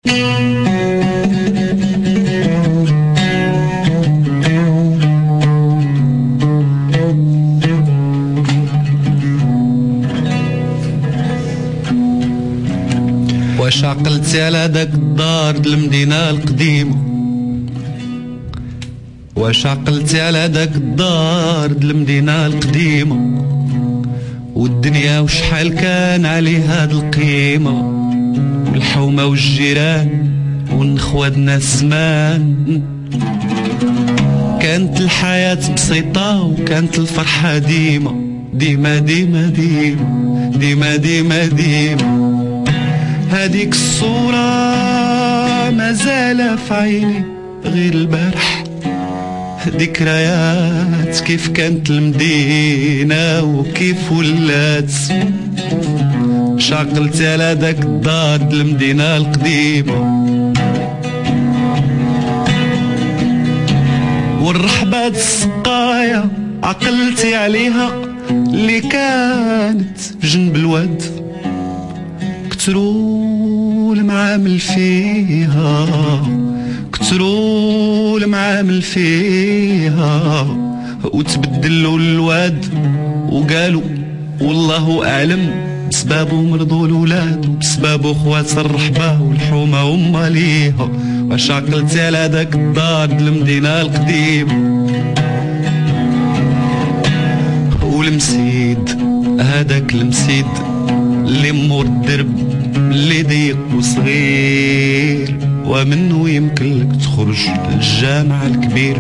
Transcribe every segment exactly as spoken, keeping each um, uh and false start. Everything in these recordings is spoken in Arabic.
واش عقلتي على داك الدار المدينة القديمة؟ واش عقلتي على داك الدار المدينة القديمة؟ والدنيا وشحال كان عليها هاد القيمة، والحومة والجيران والنخوادنا الزمان. كانت الحياة بسيطة وكانت الفرحة ديما ديما ديما ديما ديما ديما ديما. هاديك الصورة مازال في عيني غير البارح، ذكريات كيف كانت المدينة وكيف ولات. شعقلت على داك الدار المدينة القديمة، والرحبات السقاية عقلتي عليها اللي كانت في جنب الواد. كترو المعامل فيها كترو المعامل فيها، وتبدلوا الواد وقالوا والله أعلم بسبابه مرضوا الولاد، وبسبابه خوات الرحبة والحومة هما ليها. واش عقلتي على داك الدار المدينة القديمة؟ والمسيد هداك المسيد اللي مور الدرب اللي ضيق وصغير، ومنه يمكن لك تخرج للجامع الكبير.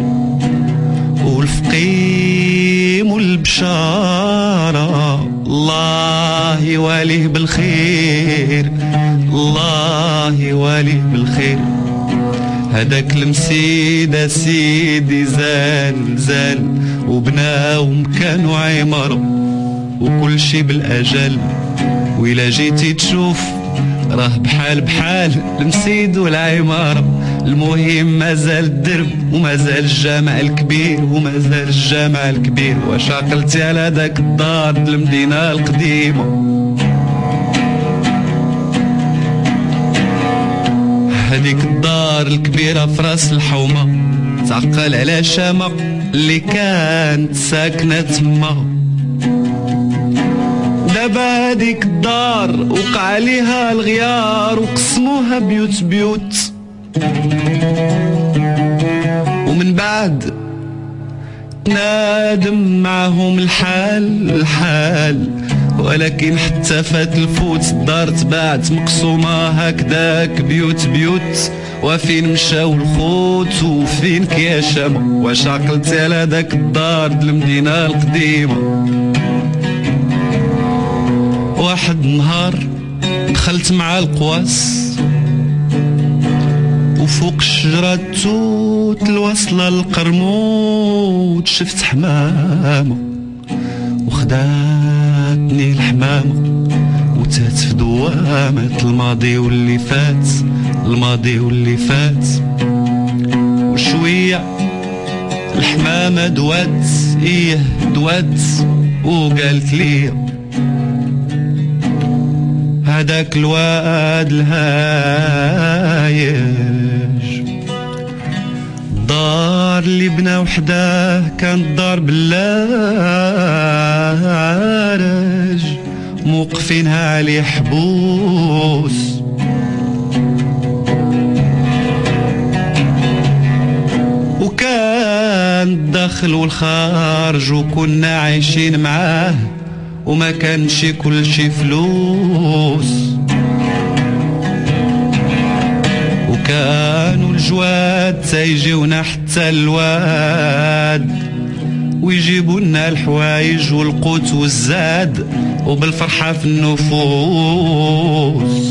والفقيم والبشارة الله يواليه بالخير، الله يواليه بالخير. هداك المسيد سيدي زال زال، وبناهم كانوا عمارة وكل شي بالأجل. وإلا جيتي تشوف راه بحال بحال المسيد والعمارة. المهم مازال الدرب ومازال الجامع الكبير ومازال الجامع الكبير. واش عقلتي على داك الدار المدينة القديمة؟ هذيك الدار الكبيرة في راس الحومة، تعقل على شامة اللي كانت ساكنة تما. دابا هاديك الدار وقع عليها الغيار وقسموها بيوت بيوت، ومن بعد تنادم معهم الحال الحال. ولكن حتى فات الفوت الدار تباعت مقسومة هكداك بيوت بيوت. وفين مشاو الخوت وفين كيا شامة؟ واش عقلتي على داك الدار المدينة القديمة؟ واحد النهار دخلت مع القواس، وفوق الشجرة التوت الوصلة للقرموت شفت حمامة، وخداتني الحمامة وتات في دوامة الماضي واللي فات، الماضي واللي فات. وشوية الحمامة دوات، ايه دوات، وقالت لي هداك الواد الهايج الدار اللي بنا وحداه كانت دار باللارج، موقفينها عليه حبوس. وكان الداخل والخارج وكنا عايشين معاه، وما كانش كل شي فلوس. وكانوا الجواد تيجيونا حتى الواد، ويجيبوا لنا الحوايج والقوت والزاد، وبالفرحة في النفوس.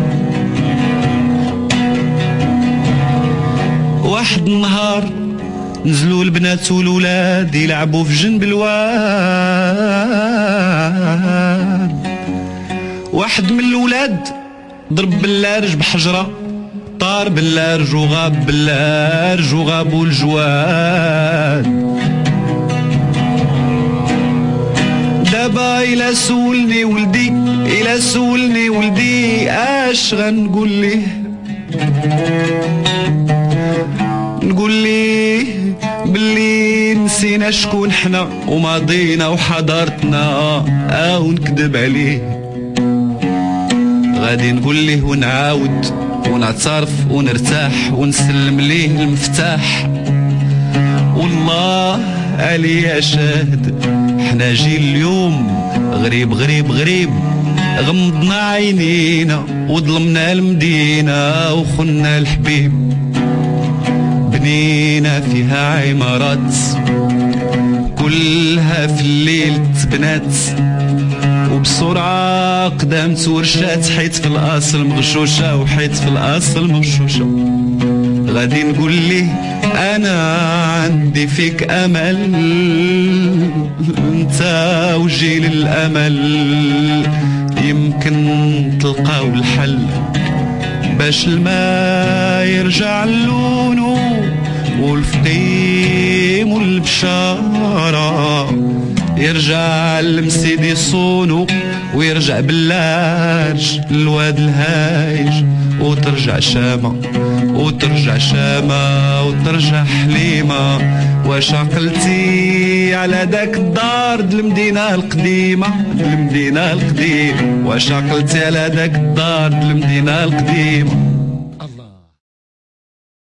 واحد النهار نزلوا البنات والولاد يلعبوا في جنب الواد. واحد من الولاد ضرب باللارج بحجرة، طار باللارج وغاب باللارج وغابوا الجواد. دابا إلا سولني ولدي إلا سولني ولدي اش غنقول ليه؟ نقول ليه باللي نسينا شكون حنا وماضينا وحضارتنا، او نكذب عليه. غادي نقول ليه ونعاود ونعترف ونرتاح ونسلم ليه المفتاح. والله عليا شاهد حنا جيل اليوم غريب غريب غريب، غمضنا عينينا وظلمنا المدينة وخنا الحبيب. بنينا فيها عمارات كلها في الليل تبنات، وبسرعة قدامت ورشات حيت في الأصل مغشوشة وحيت في الأصل مغشوشة. غادي نقول ليه أنا عندي فيك أمل، انت وجيل الأمل يمكن تلقاو الحل باش الماء يرجع لونه والفقيم والبشارة يرجع المسيد يصونو، ويرجع بلاج الواد الهايج، وترجع شامة وترجع شامة وترجع حليمة. واش عقلتي على داك الدار د المدينة القديمة، المدينة القديمة؟ واش عقلتي على داك الدار د المدينة القديمة؟